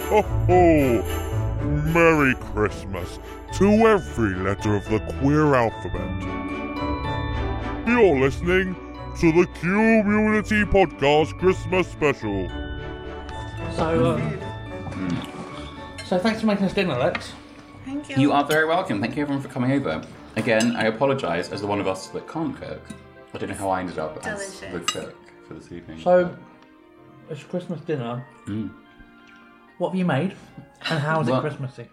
ho, ho! Merry Christmas to every letter of the queer alphabet. You're listening to the Community Podcast Christmas Special. So thanks for making us dinner, Lex. Thank you. You are very welcome. Thank you everyone for coming over. Again, I apologise as the one of us that can't cook. I don't know how I ended up as the cook for this evening. So, it's Christmas dinner. What have you made? And how is it Christmassy?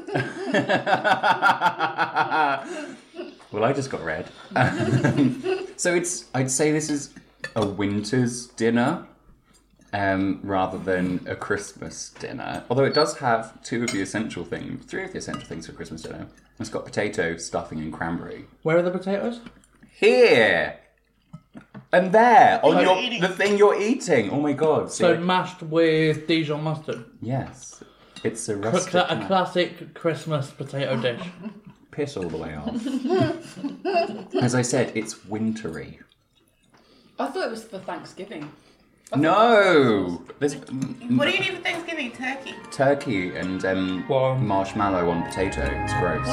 Well, I just got red. So I'd say this is a winter's dinner rather than a Christmas dinner. Although it does have three of the essential things for Christmas dinner. It's got potato, stuffing and cranberry. Where are the potatoes? Here! And there! On the thing you're eating! Oh my god. So mashed with Dijon mustard. Yes. It's a rustic... A classic Christmas potato dish. Piss all the way off. As I said, it's wintry. I thought it was for Thanksgiving. No! What do you need for Thanksgiving? Turkey? Turkey and marshmallow on potato. It's gross.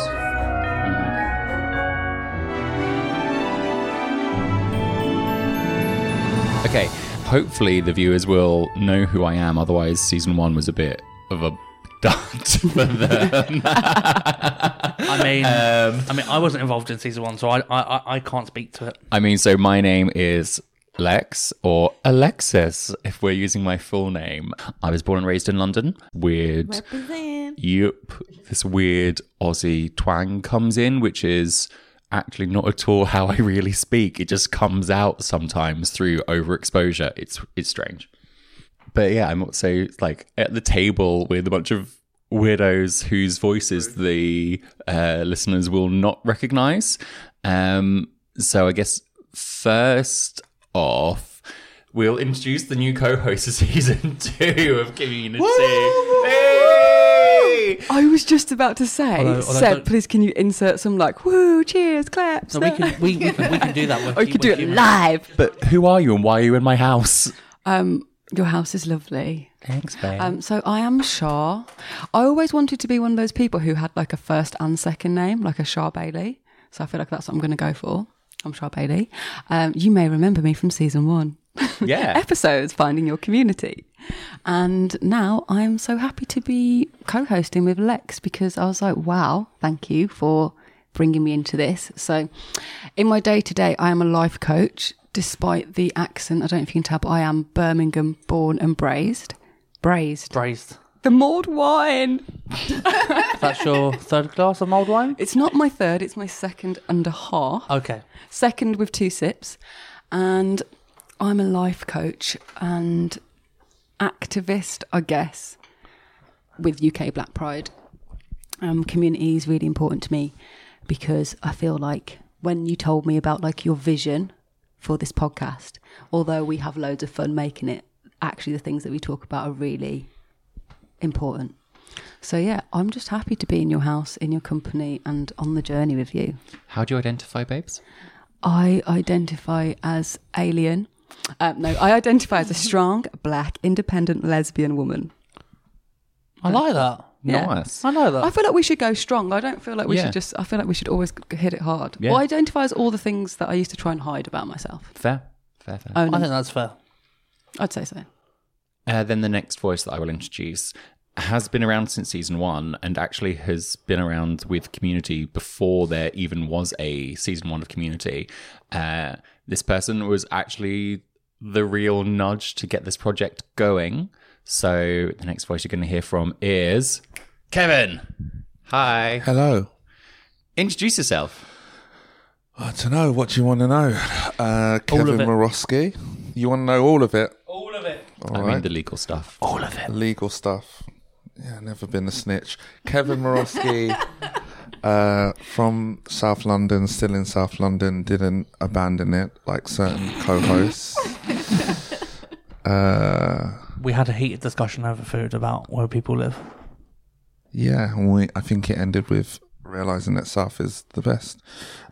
Okay, hopefully the viewers will know who I am, otherwise season 1 was a bit of a dud for them. I mean, I wasn't involved in season 1, so I can't speak to it. I mean, so my name is Lex, or Alexis, if we're using my full name. I was born and raised in London. Weird. Represent. Yep. This weird Aussie twang comes in, which is actually not at all how I really speak. It just comes out sometimes through overexposure. It's strange. But yeah, I'm also like at the table with a bunch of weirdos whose voices the listeners will not recognize. So I guess first off, we'll introduce the new co-host of season 2 of Community. I was just about to say, Seb, please can you insert some like woo, cheers, claps? No, we can do that. Or you could do it live. But who are you and why are you in my house? Your house is lovely. Thanks, babe. So I am Shah. I always wanted to be one of those people who had like a first and second name, like a Shah Bailey. So I feel like that's what I'm going to go for. I'm Shah Bailey. You may remember me from season 1. Yeah. Episodes, Finding Your Community. And now I'm so happy to be co-hosting with Lex because I was like, wow, thank you for bringing me into this. So in my day-to-day, I am a life coach. Despite the accent, I don't know if you can tell, but I am Birmingham born and braised. Braised. The mulled wine. That's your third glass of mulled wine? It's not my third, it's my second and a half. Okay. Second with 2 sips. And I'm a life coach and activist, I guess, with UK Black Pride. Community is really important to me because I feel like when you told me about like your vision for this podcast, although we have loads of fun making it, actually the things that we talk about are really important. So yeah, I'm just happy to be in your house, in your company and on the journey with you. How do you identify, babes? I identify as alien. I identify as a strong, black, independent lesbian woman. I like that. Yeah. Nice. I know that. I feel like we should go strong. I don't feel like we should just... I feel like we should always hit it hard. Yeah. Well, I identify as all the things that I used to try and hide about myself. Fair. I think that's fair. I'd say so. Then the next voice that I will introduce has been around since season 1 and actually has been around with Community before there even was a season 1 of Community. This person was actually the real nudge to get this project going. So the next voice you're going to hear from is Kevin. Hi. Hello. Introduce yourself. I don't know. What do you want to know? Kevin Morosky. You want to know all of it? All of it. I mean the legal stuff. All of it. Legal stuff. Yeah, never been a snitch. Kevin Morosky from South London, still in South London, didn't abandon it like certain co-hosts. We had a heated discussion over food about where people live. Yeah, and I think it ended with realising that South is the best.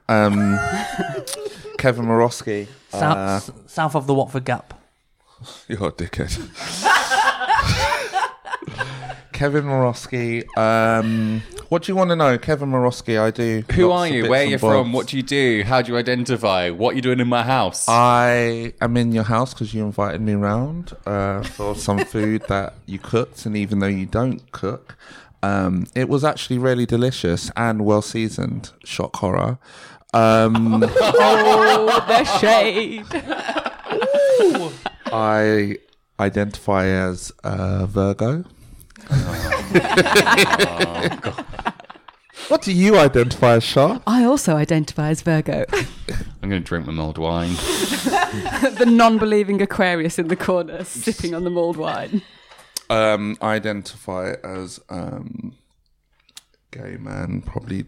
Kevin Morosky. South of the Watford Gap. You're a dickhead. Kevin Morosky. What do you want to know? Kevin Morosky, I do. Who lots are of you? bits Where are and you from? bobs. What do you do? How do you identify? What are you doing in my house? I am in your house because you invited me round for some food that you cooked, and even though you don't cook, it was actually really delicious and well seasoned. Shock horror. Oh, the shade. I identify as Virgo. What do you identify as, Shah? I also identify as Virgo. I'm going to drink my mulled wine. The non-believing Aquarius in the corner, sipping on the mulled wine. I identify as gay man, probably.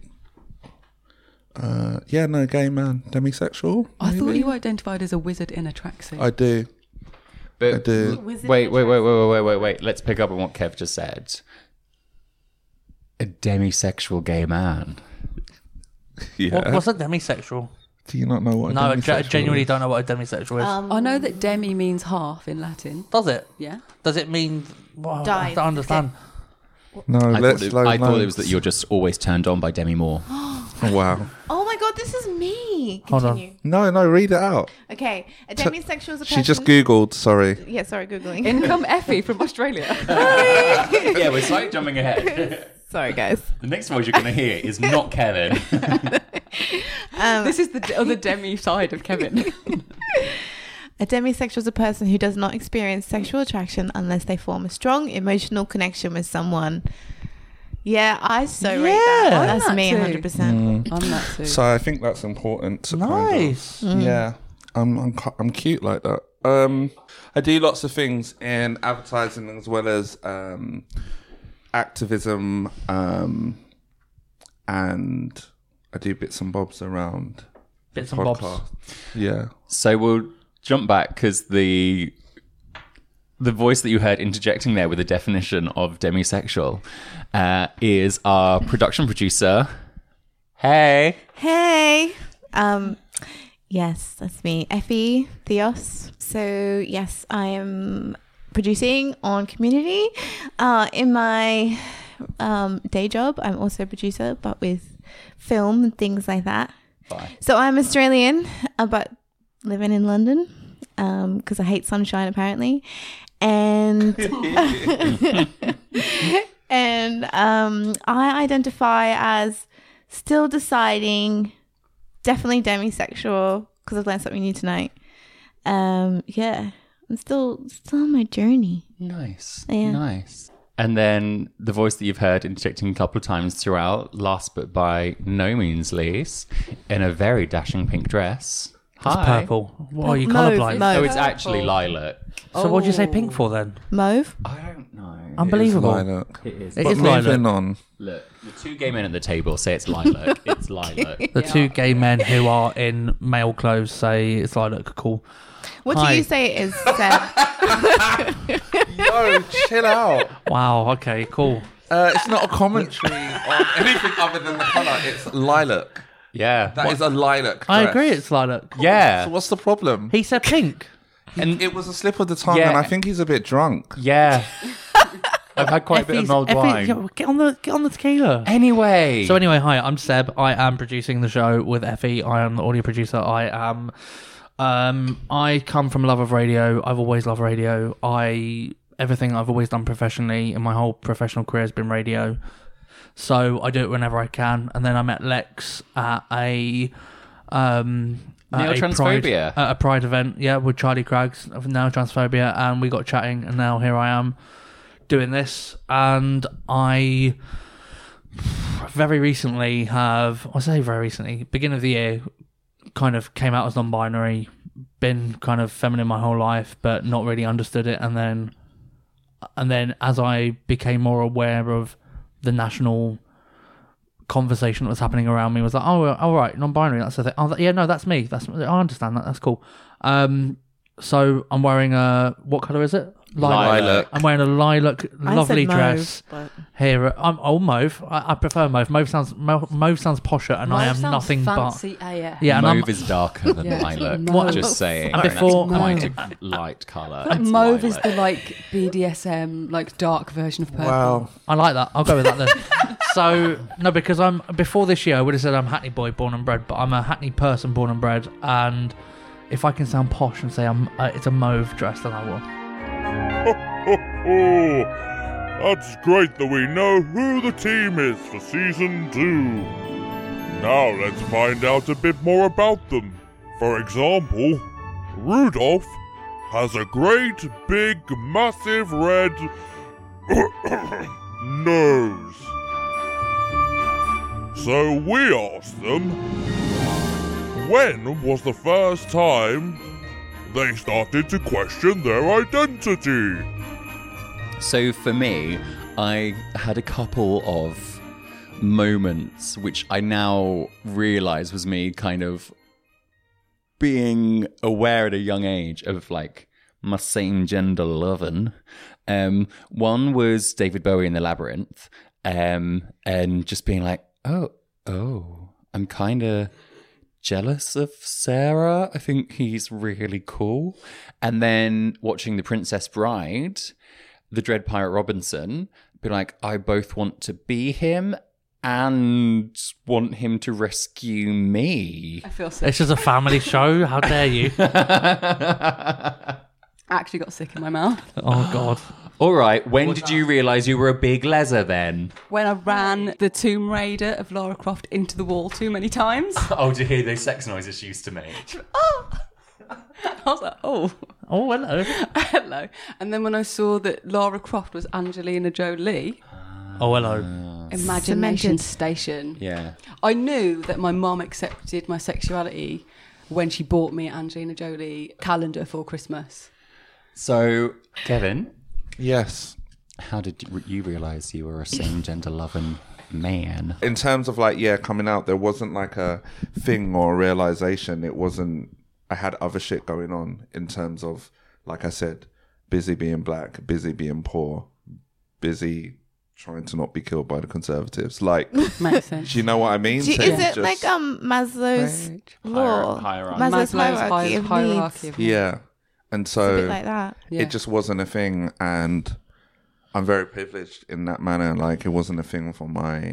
Gay man, demisexual. I thought maybe? you identified as a wizard in a tracksuit. I do. I But do. wait. Let's pick up on what Kev just said. A demisexual gay man. Yeah. What's a demisexual? Do you not know what? No, I demisexual genuinely is? don't know what a demisexual is. I know that demi means half in Latin. Does it? Yeah. Does it mean? Well, I Dive. don't understand. No, I let's thought, slow I thought down. it was that you're just always turned on by Demi Moore. Oh, wow. Oh my god, this is me. Hold on. Continue. No, read it out. Okay, a demisexual is a person. She just Googled, sorry. Yeah, sorry, googling. In come Effie from Australia. Yeah, we're slightly jumping ahead. Sorry, guys. The next voice you're going to hear is not Kevin. This is the other demi side of Kevin. A demisexual is a person who does not experience sexual attraction unless they form a strong emotional connection with someone. Yeah, I so rate that. Yeah. That's I'm me, that too. 100%. I'm that too. So I think that's important. To Nice. Kind of, yeah, I'm cute like that. I do lots of things in advertising as well as activism, and I do bits and bobs around Bits and bobs. podcast. Yeah. So we'll jump back because the voice that you heard interjecting there with the definition of demisexual is our production producer. Hey. Hey. Yes, that's me, Effie Theos. So yes, I am producing on Community. In my day job, I'm also a producer, but with film and things like that. Bye. So I'm Australian, but living in London because I hate sunshine apparently, and I identify as still deciding, definitely demisexual because I've learned something new tonight. Yeah, I'm still on my journey. Nice. Yeah. Nice. And then the voice that you've heard interjecting a couple of times throughout, last but by no means least, in a very dashing pink dress. It's Hi. purple. What are you Mauve, colourblind? mauve. Oh, it's actually lilac. So what did you say pink for then? Mauve. I don't know. Unbelievable. Lilac. It is. It But is moving lilac. on. Look, the two gay men at the table say it's lilac. It's lilac. The two gay men who are in male clothes say it's lilac. Cool. What Hi. do you say it is, Seb? Yo, chill out. Wow. Okay. Cool. It's not a commentary on anything other than the colour. It's lilac. Yeah. That is a lilac dress. I agree. It's lilac. Yeah. So what's the problem? He said pink. And It was a slip of the tongue, Yeah. and I think he's a bit drunk. yeah. I've had quite a bit of mulled wine. Get on the tequila. Anyway. So anyway, hi, I'm Seb. I am producing the show with Effie. I am the audio producer. I come from a love of radio. I've always loved radio. Everything I've always done professionally in my whole professional career has been radio. So I do it whenever I can. And then I met Lex at a Neo-transphobia. At a Pride event, yeah, with Charlie Craggs of Neo-transphobia, and we got chatting, and now here I am doing this. And I very recently beginning of the year, kind of came out as non-binary, been kind of feminine my whole life, but not really understood it. And then as I became more aware of the national conversation that was happening around me, was like, oh, all right, non-binary, that's the thing. Yeah, no, that's me. I understand that. That's cool. So I'm wearing what color is it? Lilac. I'm wearing a lilac, I lovely said mauve, dress but- here. I'm mauve. I prefer mauve. Mauve sounds posher, and I am nothing fancy but AF. yeah. And Mauve is darker than Yeah. lilac. Mauve. Just saying. And That's before- quite a light colour. But It's mauve is lilac. the like BDSM, like dark version of purple. Wow. I like that. I'll go with that then. So no, because I'm before this year, I would have said I'm Hackney boy born and bred, but I'm a Hackney person born and bred. And if I can sound posh and say it's a mauve dress, then I will. Oh, that's great that we know who the team is for season 2. Now let's find out a bit more about them. For example, Rudolph has a great, big, massive red nose. So we asked them, when was the first time they started to question their identity? So for me, I had a couple of moments which I now realise was me kind of being aware at a young age of like my same gender loving. One was David Bowie in The Labyrinth, and just being like, oh, I'm kind of jealous of Sarah. I think he's really cool. And then watching The Princess Bride, the Dread Pirate Robinson, be like, I both want to be him and want him to rescue me. I feel sick. It's just a family show. How dare you? I actually got sick in my mouth. Oh God. All right, when did you realise you were a big leser then? When I ran the Tomb Raider of Lara Croft into the wall too many times. Oh, to hear those sex noises she used to make. I was like, oh, Oh hello. hello. And then when I saw that Lara Croft was Angelina Jolie, Oh hello. Imagination Cemented. Station. Yeah. I knew that my mum accepted my sexuality when she bought me Angelina Jolie calendar for Christmas. So, Kevin, Yes. how did you realise you were a same-gender loving man? In terms of like, yeah, coming out, there wasn't like a thing or a realization. It wasn't, I had other shit going on in terms of, like I said, busy being black, busy being poor, busy trying to not be killed by the Conservatives. Like, Makes sense. do you know what I mean? Is So it just- like Maslow's Right. law? Hierarchy. Maslow's hierarchy of hierarchy needs. of Yeah. And A so bit like that. Yeah. it just wasn't a thing, and I'm very privileged in that manner. Like, it wasn't a thing for my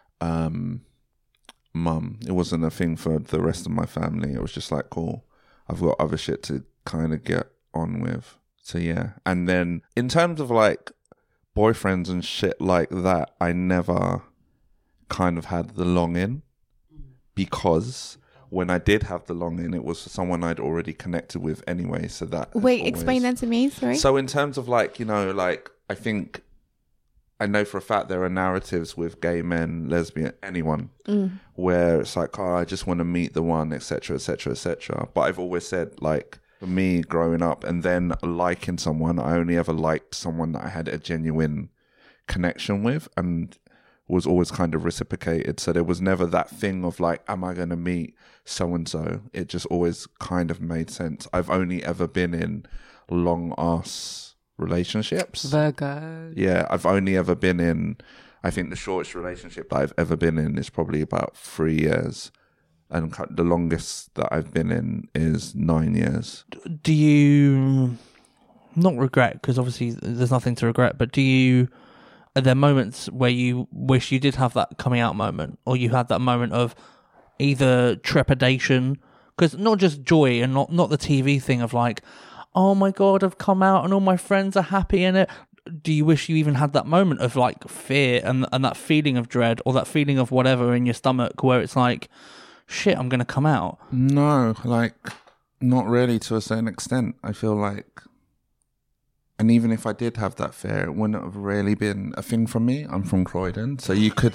mum. It wasn't a thing for the rest of my family. It was just like, cool, I've got other shit to kind of get on with. So yeah. And then in terms of like boyfriends and shit like that, I never kind of had the longing, because when I did have the longing, it was for someone I'd already connected with anyway. So that has Wait, always- explain that to me, sorry. So in terms of like, you know, like, I think I know for a fact there are narratives with gay men, lesbian, anyone, where it's like, oh, I just want to meet the one, etc., etc., etc. But I've always said, like, for me growing up and then liking someone, I only ever liked someone that I had a genuine connection with and was always kind of reciprocated. So there was never that thing of like, am I going to meet so-and-so? It just always kind of made sense. I've only ever been in long ass relationships. Virgo. Yeah, I've only ever been in, I think the shortest relationship that I've ever been in is probably about 3 years. And the longest that I've been in is 9 years. Do you not regret? Because obviously there's nothing to regret. But are there moments where you wish you did have that coming out moment, or you had that moment of either trepidation? Because not just joy and not the TV thing of like, oh my God, I've come out and all my friends are happy in it. Do you wish you even had that moment of like fear and that feeling of dread, or that feeling of whatever in your stomach where it's like, shit, I'm going to come out? No, like, not really to a certain extent. I feel like, and even if I did have that fear, it wouldn't have really been a thing for me. I'm from Croydon, so you could,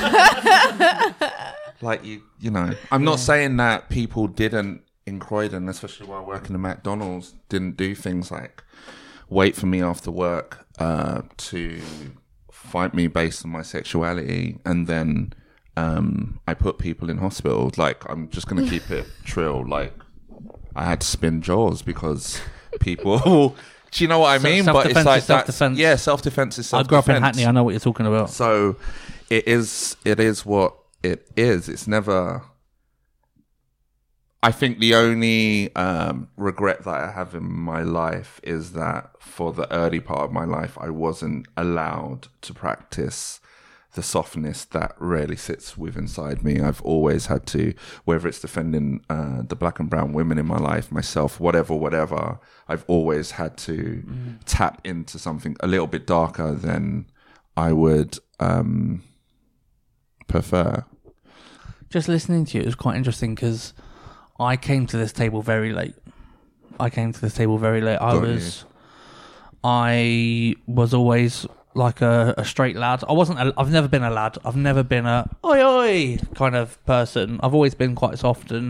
like, you know, I'm not saying that people didn't in Croydon, especially while working at McDonald's, didn't do things like wait for me after work to fight me based on my sexuality, and then I put people in hospital. Like, I'm just going to keep it trill. Like, I had to spin Jaws because people Do you know what I mean? But it's self-defense like is self-defense. Yeah, self-defense is I self-defense. grew up in Hackney. I know what you're talking about. So it is what it is. It's never. I think the only regret that I have in my life is that for the early part of my life, I wasn't allowed to practice the softness that really sits within inside me. I've always had to, whether it's defending the black and brown women in my life, myself, whatever, I've always had to tap into something a little bit darker than I would prefer. Just listening to you, it was quite interesting because I came to this table very late. I was always like a straight lad. I've never been a lad. I've never been a oi oi kind of person. I've always been quite soft and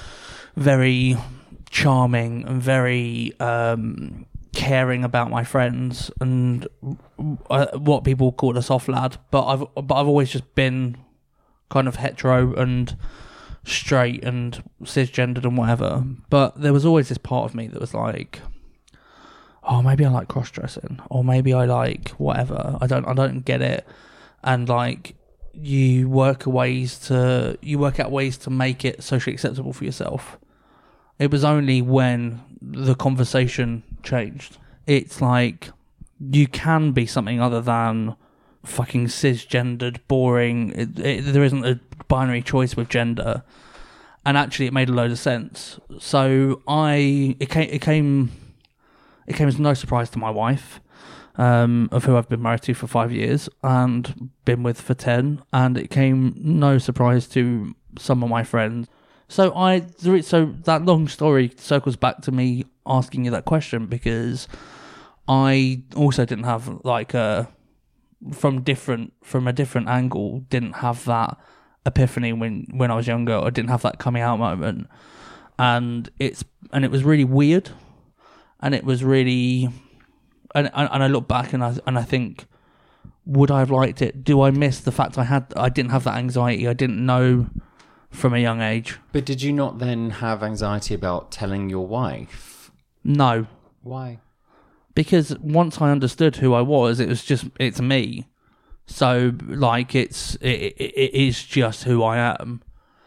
very charming and very caring about my friends and what people call a soft lad. But I've always just been kind of hetero and straight and cisgendered and whatever. But there was always this part of me that was like, oh, maybe I like cross-dressing, or maybe I like whatever. I don't get it. And like, you work out ways to make it socially acceptable for yourself. It was only when the conversation changed. It's like, you can be something other than fucking cisgendered, boring. There isn't a binary choice with gender. And actually, it made a load of sense. So it came as no surprise to my wife, of who I've been married to for 5 years and been with for 10, and it came no surprise to some of my friends. So that long story circles back to me asking you that question, because I also didn't have like from a different angle, didn't have that epiphany when I was younger. I didn't have that coming out moment, and it was really weird. And it was really, and I look back and I think, would I have liked it? Do I miss the fact I didn't have that anxiety? I didn't know from a young age. But did you not then have anxiety about telling your wife? No. Why? Because once I understood who I was, it's me. So like it is just who I am.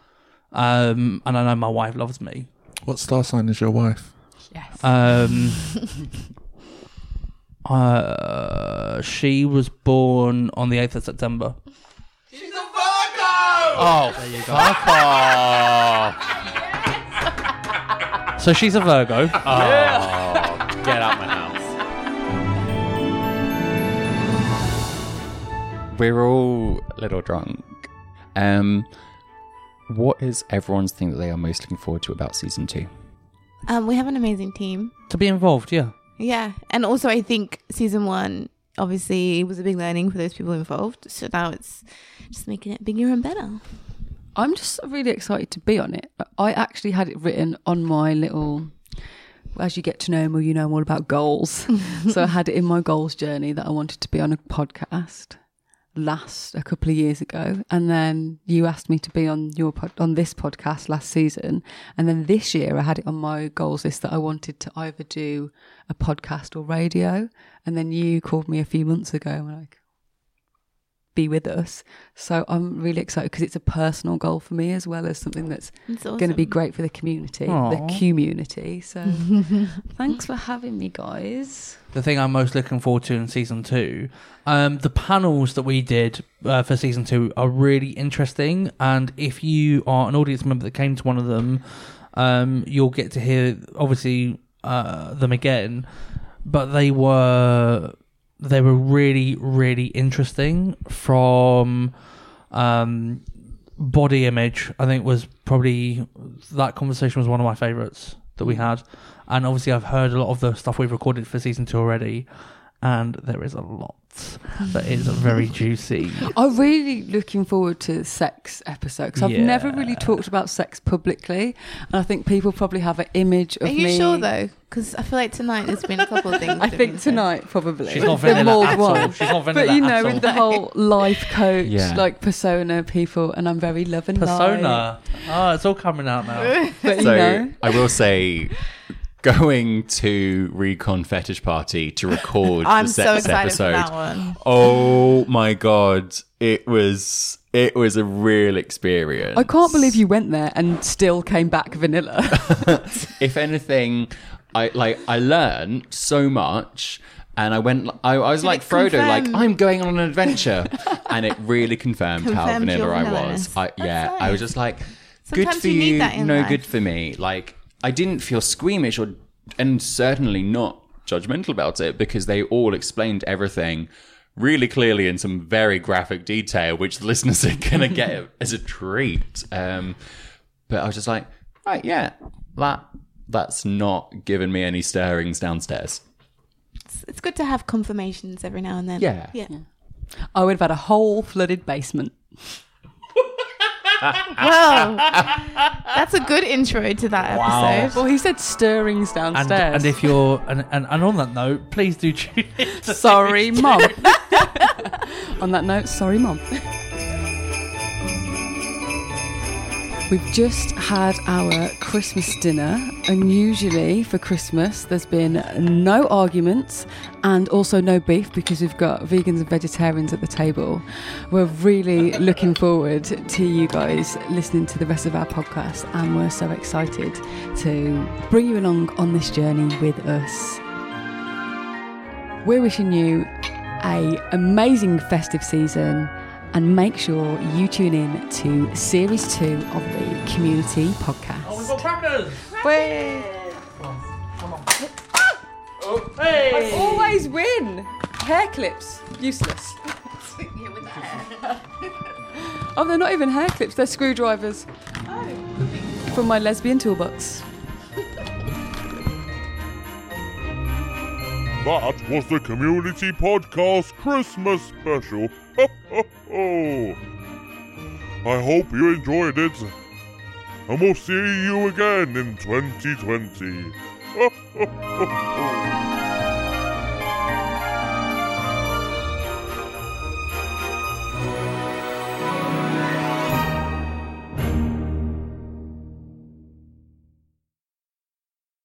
And I know my wife loves me. What star sign is your wife? Yes. She was born on the 8th of September. She's a Virgo! Oh, there you go. Fuck off! So she's a Virgo. Oh, get out my house. We're all a little drunk. What is everyone's thing that they are most looking forward to about season 2? We have an amazing team. To be involved, yeah. Yeah. And also I think season 1 obviously was a big learning for those people involved. So now it's just making it bigger and better. I'm just really excited to be on it. I actually had it written on my little, as you get to know me, you know I'm all about goals. So I had it in my goals journey that I wanted to be on a podcast a couple of years ago, and then you asked me to be on on this podcast last season, and then this year I had it on my goals list that I wanted to either do a podcast or radio, and then you called me a few months ago and were like, be with us. So I'm really excited because it's a personal goal for me as well as something that's Awesome. going to be great for the community. Aww. The community. So thanks for having me, guys. The thing I'm most looking forward to in season 2, the panels that we did for season 2 are really interesting, and if you are an audience member that came to one of them, you'll get to hear obviously them again, but they were really, really interesting. From body image, I think was probably, that conversation was one of my favourites that we had. And obviously I've heard a lot of the stuff we've recorded for season 2 already, and there is a lot that is very juicy. I'm really looking forward to sex episode because I've never really talked about sex publicly, and I think people probably have an image of me. Are you sure though? Because I feel like tonight there's been a couple of things. I think tonight probably. She's not The vanilla mulled at one. all. She's not vanilla But you know, at all. with the whole life coach, Yeah. like persona people, and I'm very love and light. Persona. Oh, it's all coming out now. But So you know, I will say, going to Recon Fetish Party to record I'm the so sex excited episode. for that one. Oh my god, it was a real experience. I can't believe you went there and still came back vanilla. If anything, I learned so much, and I was like it Frodo, like confirm- I'm going on an adventure, and it really confirmed how Confirmed vanilla your I vanilla-ness. was. I That's was nice. just like, Sometimes good for you need you, that in no life. good for me. Like I didn't feel squeamish and certainly not judgmental about it, because they all explained everything really clearly in some very graphic detail, which the listeners are going to get as a treat. But I was just like, right, yeah, that's not giving me any stirrings downstairs. It's good to have confirmations every now and then. Yeah. Yeah. I would have had a whole flooded basement. Well, that's a good intro to that episode. Well, he said stirrings downstairs. And if you're and on that note, please do tune in. Sorry, Mum. On that note, sorry, Mum. We've just had our Christmas dinner, and usually for Christmas there's been no arguments and also no beef because we've got vegans and vegetarians at the table. We're really looking forward to you guys listening to the rest of our podcast, and we're so excited to bring you along on this journey with us. We're wishing you an amazing festive season, and make sure you tune in to Series 2 of the Community Podcast. Oh, we've got crackers! Come on. Oh, hey! I always win! Hair clips, useless. Oh, they're not even hair clips, they're screwdrivers. Oh. From my lesbian toolbox. That was the Community Podcast Christmas special. I hope you enjoyed it, and we'll see you again in 2020.